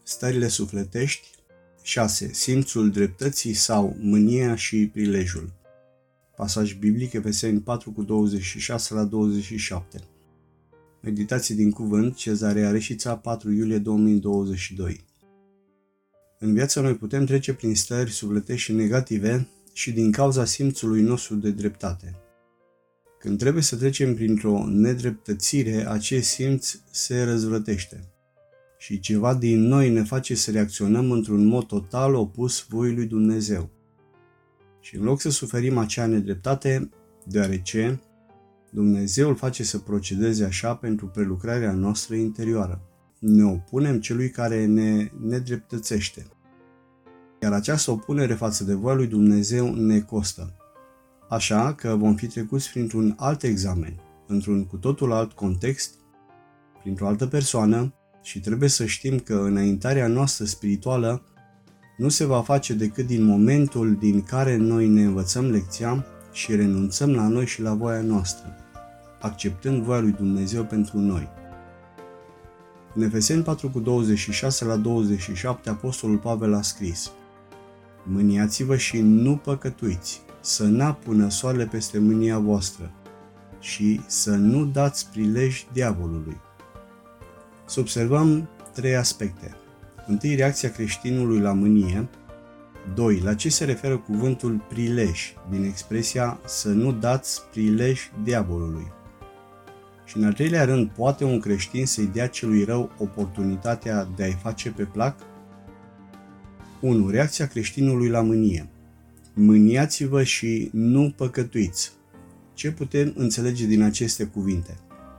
Stările sufletești. 6. Simțul dreptății sau mânia și prilejul. Pasaj biblic Efeseni 4:26-27. Meditații din cuvânt, Cezarea Reșița, 4 iulie 2022. În viața noi putem trece prin stări sufletești negative și din cauza simțului nostru de dreptate. Când trebuie să trecem printr-o nedreptățire, acest simț se răzvrătește și ceva din noi ne face să reacționăm într-un mod total opus voii lui Dumnezeu. Și în loc să suferim acea nedreptate, deoarece Dumnezeu îl face să procedeze așa pentru prelucrarea noastră interioară, ne opunem celui care ne nedreptățește. Iar această opunere față de voia lui Dumnezeu ne costă. Așa că vom fi trecuți printr-un alt examen, într-un cu totul alt context, printr-o altă persoană și trebuie să știm că înaintarea noastră spirituală nu se va face decât din momentul din care noi ne învățăm lecția și renunțăm la noi și la voia noastră, acceptând voia lui Dumnezeu pentru noi. În Efeseni 4:26-27, Apostolul Pavel a scris: Mâniați-vă și nu păcătuiți, să n-apună soarele peste mânia voastră și să nu dați prilej diavolului. Să observăm 3 aspecte. 1. Reacția creștinului la mânie. 2. La ce se referă cuvântul prilej, din expresia să nu dați prilej diavolului. Și în al 3-lea rând, poate un creștin să-i dea celui rău oportunitatea de a-i face pe plac? 1. Reacția creștinului la mânie. Mâniați-vă și nu păcătuiți. Ce putem înțelege din aceste cuvinte?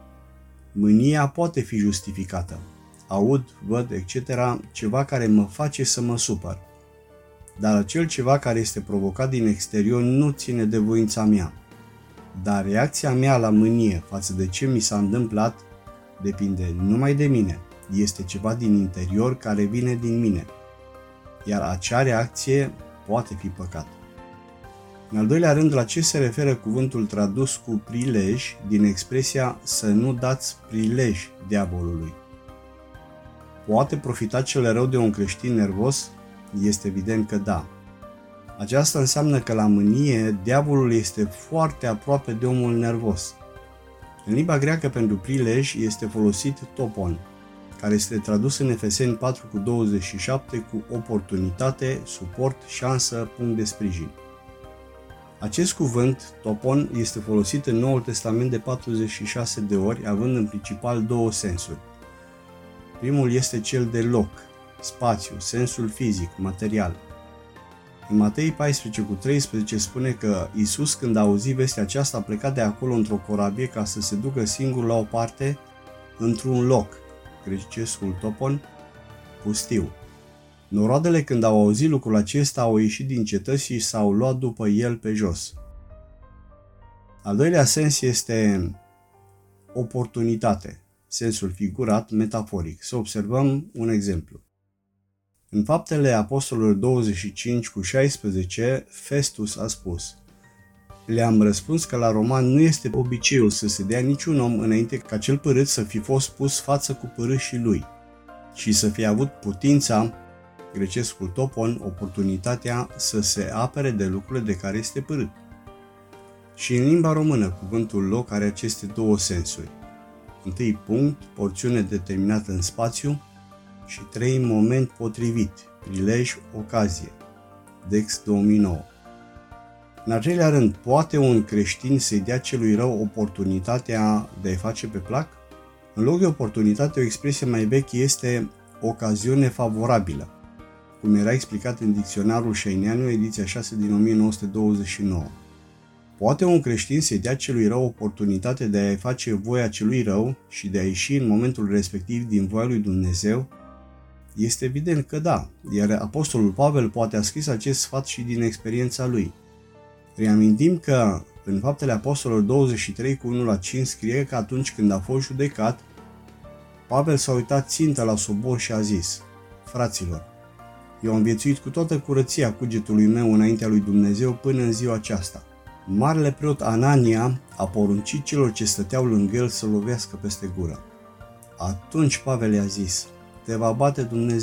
Mânia poate fi justificată. Aud, văd, etc. ceva care mă face să mă supăr. Dar acel ceva care este provocat din exterior nu ține de voința mea. Dar reacția mea la mânie față de ce mi s-a întâmplat depinde numai de mine. Este ceva din interior care vine din mine. Iar acea reacție poate fi păcat. În al 2-lea rând, la ce se referă cuvântul tradus cu prilej din expresia să nu dați prilej diavolului? Poate profita cel rău de un creștin nervos? Este evident că da. Aceasta înseamnă că la mânie, diavolul este foarte aproape de omul nervos. În limba greacă pentru prilej este folosit topon, care este tradus în Efeseni 4:27 cu oportunitate, suport, șansă, punct de sprijin. Acest cuvânt, topon, este folosit în Noul Testament de 46 de ori, având în principal 2 sensuri. Primul este cel de loc, spațiu, sensul fizic, material. În Matei 14:13 spune că Iisus, când a auzit vestea aceasta, a plecat de acolo într-o corabie ca să se ducă singur la o parte, într-un loc, grecescul topon, pustiu. Noroadele, când au auzit lucrul acesta, au ieșit din cetăți și s-au luat după el pe jos. Al 2-lea sens este oportunitate, sensul figurat, metaforic. Să observăm un exemplu. În Faptele Apostolilor 25:16, Festus a spus: Le-am răspuns că la roman nu este obiceiul să se dea niciun om înainte ca cel părât să fi fost pus față cu părâșii lui și să fie avut putința, grecescul topon, oportunitatea să se apere de lucrurile de care este părât. Și în limba română, cuvântul loc are aceste 2 sensuri. 1. Punct, porțiune determinată în spațiu și 3. Moment potrivit, prilej, ocazie. Dex 2009. În al 3-lea rând, poate un creștin să-i dea celui rău oportunitatea de a-i face pe plac? În loc de oportunitate, o expresie mai veche este ocaziune favorabilă, cum era explicat în dicționarul Șeineanu, ediția 6 din 1929. Poate un creștin să-i dea celui rău oportunitate de a-i face voia celui rău și de a ieși în momentul respectiv din voia lui Dumnezeu? Este evident că da, iar Apostolul Pavel poate a scris acest sfat și din experiența lui. Reamintim că în Faptele Apostolilor 23:1-5 scrie că atunci când a fost judecat, Pavel s-a uitat țintă la sobor și a zis: Fraților, eu am viețuit cu toată curăția cugetului meu înaintea lui Dumnezeu până în ziua aceasta. Marele preot Anania a poruncit celor ce stăteau lângă el să lovească peste gură. Atunci Pavel i-a zis: Te va bate Dumnezeu,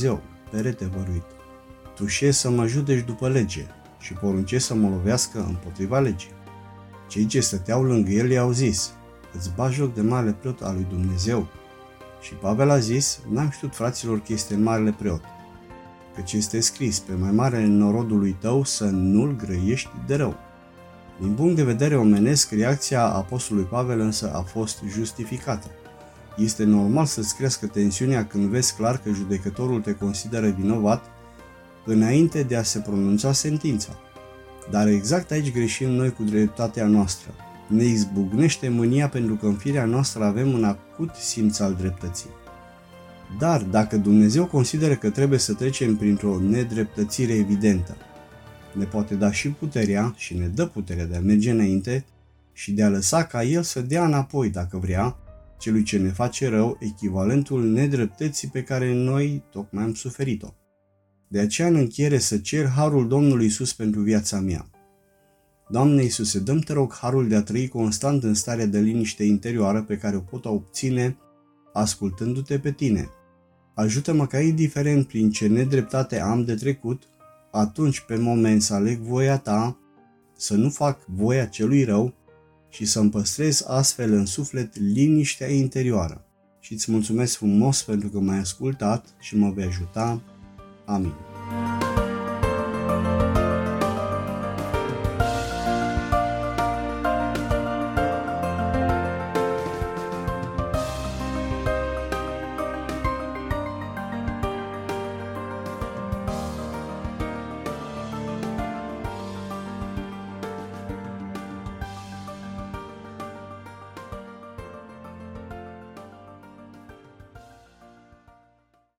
perete văruit. Tu șezi să mă judeci după lege și poruncești să mă lovească împotriva legii. Cei ce stăteau lângă el i-au zis: îți bagi joc de marele preot al lui Dumnezeu? Și Pavel a zis: n-am știut, fraților, că este marele preot. Căci este scris: pe mai mare în norodului tău să nu-l grăiești de rău. Din punct de vedere omenesc, reacția apostolului Pavel însă a fost justificată. Este normal să-ți crească tensiunea când vezi clar că judecătorul te consideră vinovat înainte de a se pronunța sentința. Dar exact aici greșim noi cu dreptatea noastră. Ne izbucnește mânia pentru că în firea noastră avem un acut simț al dreptății. Dar dacă Dumnezeu consideră că trebuie să trecem printr-o nedreptățire evidentă, ne poate da și puterea și ne dă puterea de a merge înainte și de a lăsa ca El să dea înapoi, dacă vrea, celui ce ne face rău, echivalentul nedreptății pe care noi tocmai am suferit-o. De aceea, în încheiere, să cer harul Domnului Iisus pentru viața mea. Doamne Iisuse, dă-mi, te rog, harul de a trăi constant în starea de liniște interioară pe care o pot obține ascultându-te pe tine. Ajută-mă ca, indiferent prin ce nedreptate am de trecut, atunci pe moment să aleg voia ta, să nu fac voia celui rău și să-mi păstrez astfel în suflet liniștea interioară. Și îți mulțumesc frumos pentru că m-ai ascultat și mă vei ajuta. Amin.